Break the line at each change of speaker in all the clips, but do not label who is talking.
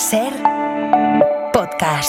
Ser Podcast.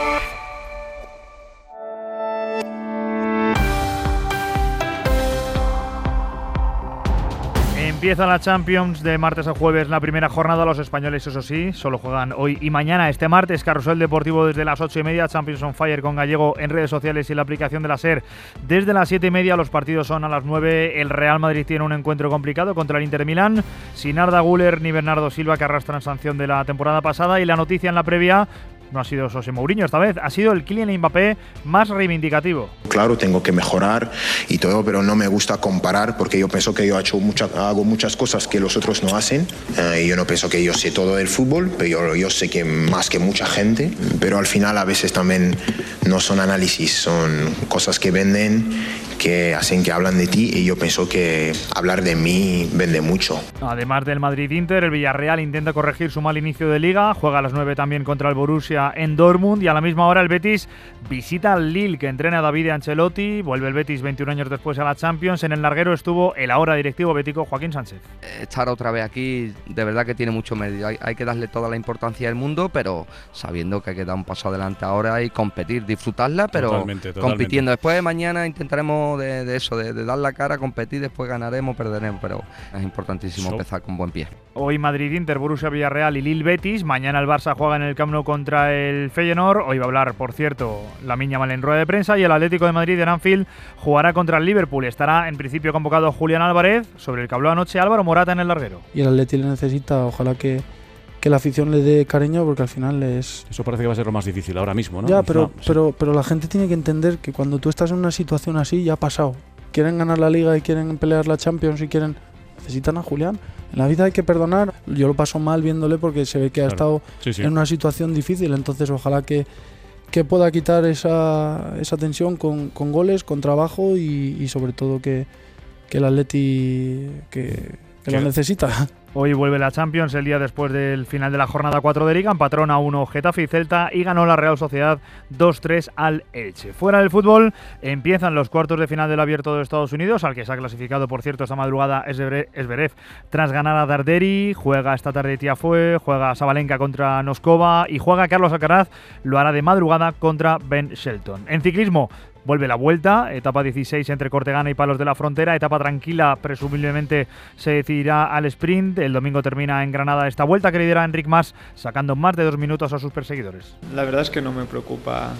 Empieza la Champions de martes a jueves, la primera jornada. Los españoles, eso sí, solo juegan hoy y mañana. Este martes, Carrusel Deportivo desde las 8:30, Champions on Fire con Gallego en redes sociales y la aplicación de la SER desde las 7:30. Los partidos son a las 9. El Real Madrid tiene un encuentro complicado contra el Inter Milán, sin Arda Güler ni Bernardo Silva, que arrastran sanción de la temporada pasada. Y la noticia en la previa no ha sido José Mourinho esta vez, ha sido el Kylian Mbappé más reivindicativo.
Claro, tengo que mejorar y todo, pero no me gusta comparar porque yo pienso que yo hago muchas cosas que los otros no hacen. Yo no pienso que yo sé todo del fútbol, pero yo sé que más que mucha gente, pero al final a veces también no son análisis, son cosas que venden, que hacen que hablan de ti, y yo pienso que hablar de mí vende mucho.
Además del Madrid-Inter, el Villarreal intenta corregir su mal inicio de Liga, juega a las 9 también contra el Borussia en Dortmund, y a la misma hora el Betis visita al Lille, que entrena a David Ancelotti. Vuelve el Betis 21 años después a la Champions. En el larguero estuvo el ahora directivo bético Joaquín Sánchez.
Estar otra vez aquí de verdad que tiene mucho mérito, hay que darle toda la importancia del mundo, pero sabiendo que hay que dar un paso adelante ahora y competir, disfrutarla, pero totalmente. Compitiendo. Después de mañana intentaremos de eso, de dar la cara, competir, después ganaremos, perderemos, pero es importantísimo empezar con buen pie.
Hoy Madrid-Inter, Borussia-Villarreal y Lille-Betis. Mañana el Barça juega en el Camp Nou contra el Feyenoord. Hoy va a hablar, por cierto, Lamine Yamal en rueda de prensa, y el Atlético de Madrid en Anfield jugará contra el Liverpool. Estará en principio convocado Julián Álvarez, sobre el que habló anoche Álvaro Morata en el larguero.
Y el Atleti le necesita, ojalá que la afición le dé cariño, porque al final es...
Eso parece que va a ser lo más difícil ahora mismo, ¿no?
Ya, pero la gente tiene que entender que cuando tú estás en una situación así, ya ha pasado. Quieren ganar la Liga y quieren pelear la Champions y necesitan a Julián. En la vida hay que perdonar. Yo lo paso mal viéndole porque se ve que ha estado en una situación difícil. Entonces ojalá que pueda quitar esa tensión con goles, con trabajo y sobre todo que el Atleti que lo necesita.
Hoy vuelve la Champions el día después del final de la jornada 4 de Liga. Empataron a 1 Getafe y Celta y ganó la Real Sociedad 2-3 al Elche. Fuera del fútbol, empiezan los cuartos de final del Abierto de Estados Unidos, al que se ha clasificado, por cierto, esta madrugada Zverev tras ganar a Darderi. Juega esta tarde Tiafoe, juega Sabalenka contra Noskova y juega Carlos Alcaraz, lo hará de madrugada contra Ben Shelton. En ciclismo, vuelve la Vuelta, etapa 16 entre Cortegana y Palos de la Frontera, etapa tranquila, presumiblemente se decidirá al sprint. El domingo termina en Granada esta Vuelta, que lidera Enric Mas, sacando más de 2 minutos a sus perseguidores.
La verdad es que no me preocupa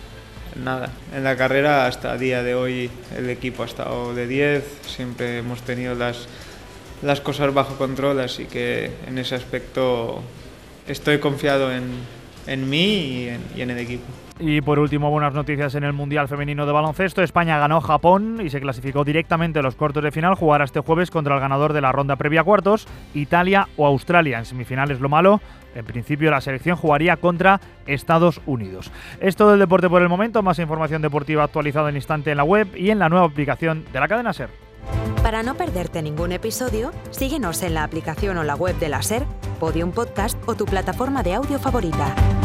nada. En la carrera hasta el día de hoy el equipo ha estado de 10, siempre hemos tenido las cosas bajo control, así que en ese aspecto estoy confiado en mí y en el equipo.
Y por último, buenas noticias en el Mundial Femenino de Baloncesto. España ganó Japón y se clasificó directamente a los cuartos de final. Jugará este jueves contra el ganador de la ronda previa a cuartos, Italia o Australia. En semifinales lo malo, en principio la selección jugaría contra Estados Unidos. Es todo el deporte por el momento. Más información deportiva actualizada en instante en la web y en la nueva aplicación de la cadena SER.
Para no perderte ningún episodio, síguenos en la aplicación o la web de la SER, Podium Podcast o tu plataforma de audio favorita.